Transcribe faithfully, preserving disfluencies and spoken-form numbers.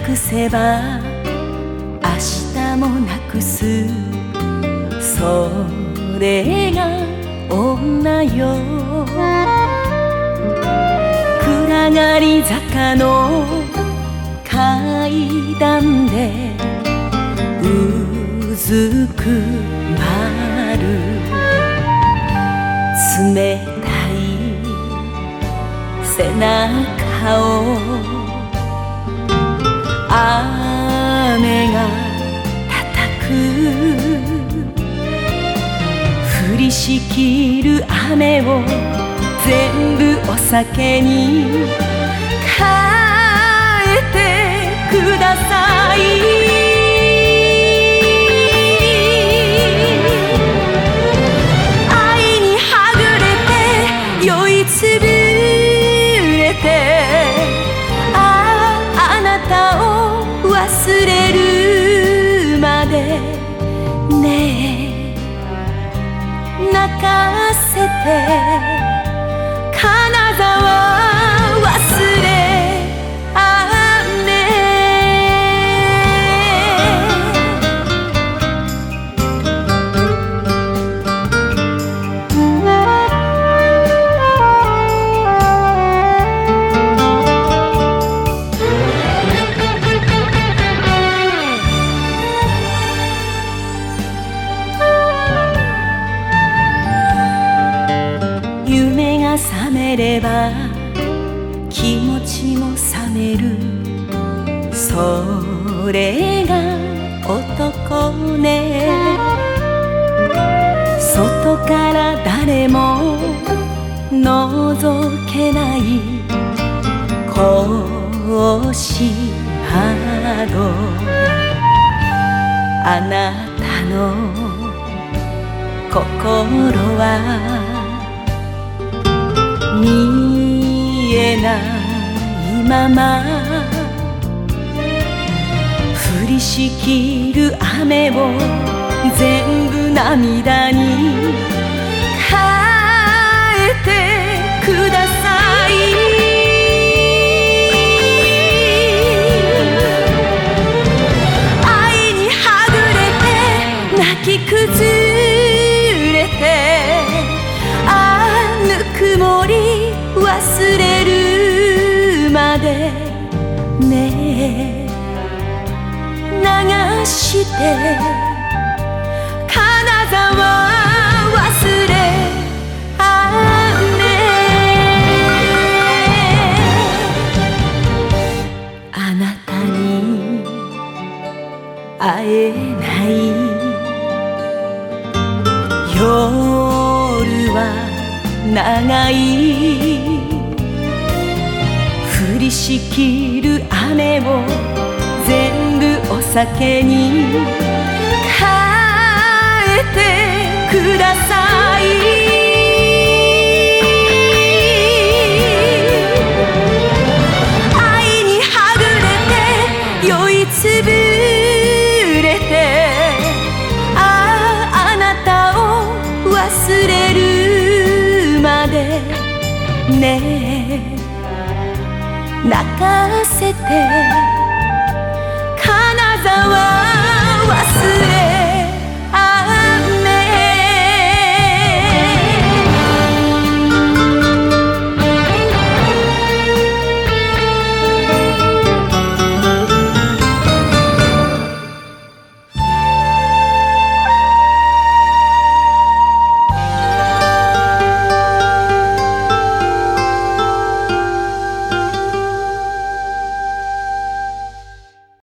くせば明日もなくす、それが女よ。暗がり坂の階段でうずくまる冷たい背中を雨が叩く、降りしきる雨を全部お酒に変えてください。愛にはぐれて酔いつぶれて、あああなたを忘れるまでねえ泣かせて金沢忘れ夢が覚めれば気持ちも覚める、それが男ね。外から誰も覗けない格子窓、あなたの心は見えないまま、降りしきる雨を全部涙に変えてください。愛にはぐれて泣き崩れて、ぬくもり忘れるまでねえ流して金沢忘れあれ、あなたに会えない夜は長い、降りしきる雨を全部お酒に変えてください。愛にはぐれて酔いつぶれて、あああなたを忘れるまでねえ泣かせて金沢忘れ